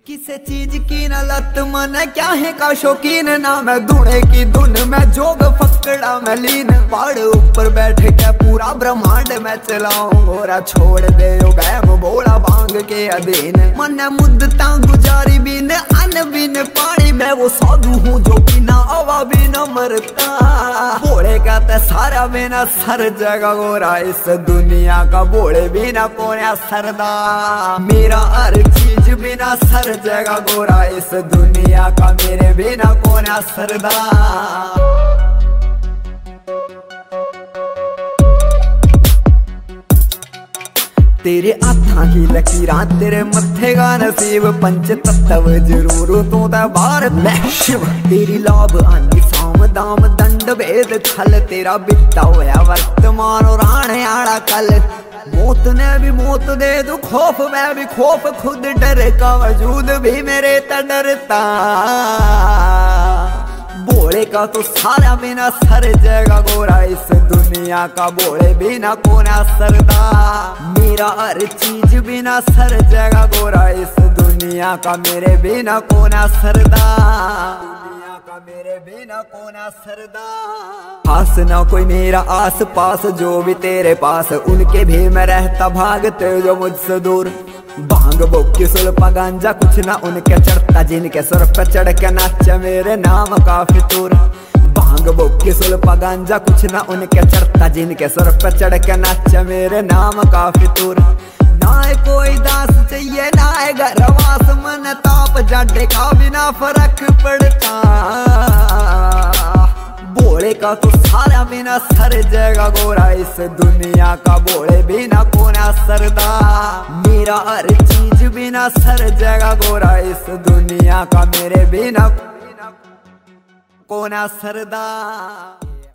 किसे चीज की न लत मन क्या है का शौकीन ना मैं धुने की धुन में जोग फकड़ा में लीन पहाड़ ऊपर बैठ के पूरा ब्रह्मांड में चलाऊं गोरा छोड़ दे बैम बोला भांग के अधीन मन मुद्दता गुजारी बिन अन बिन पानी में वो साधु हूँ जो बिना हवा भी न मरता बोले का ते सारा बिना सर जगह गोरा इस दुनिया का बोले बिना कोने सरदा मेरा हर चीज बिना सर जगह गोरा इस दुनिया का मेरे बिना कौन सरदा। तेरे हाथा की लकीरां तेरे मत्थे का नसीब पंच तत्व जरूर तू तो भारत में शिव तेरी लाभ आंधी साम दाम दंड भेद खल तेरा बिता होया वर्तमान और आने आड़ा कल मौत ने भी मौत दे दू खौफ में भी खौफ खुद डर का वजूद भी मेरे त डरता बोले का तो सारा बिना सर जगह गोरा इस दुनिया का बोले बिना कोना सरदा मेरा हर चीज बिना सर जगह गोरा इस दुनिया का मेरे बिना कोना सरदा मेरे बिना कोना सरदा खास ना कोई मेरा आस पास जो भी तेरे पास उनके भी मैं रहता भागते जो मुझसे दूर भांग बोकी सुल्पा गांजा कुछ ना उनके चढ़ता जिनके सुर पे चढ़ के नाचा मेरे नाम काफी दूर भांग बोकी सुल्पा गांजा कुछ ना उनके चढ़ता जिनके सुर पे चढ़ के नाचा मेरे नाम काफी दूर ना कोई दास चाहिए ना घरवास मन ताप जाडे का बिना फर्क पड़ता बोले का तो सारा बिना सर जगह गोरा इस दुनिया का बोले बिना कोना सरदा मेरा हर चीज बिना सर जगह गोरा इस दुनिया का मेरे बिना कोना सरदा।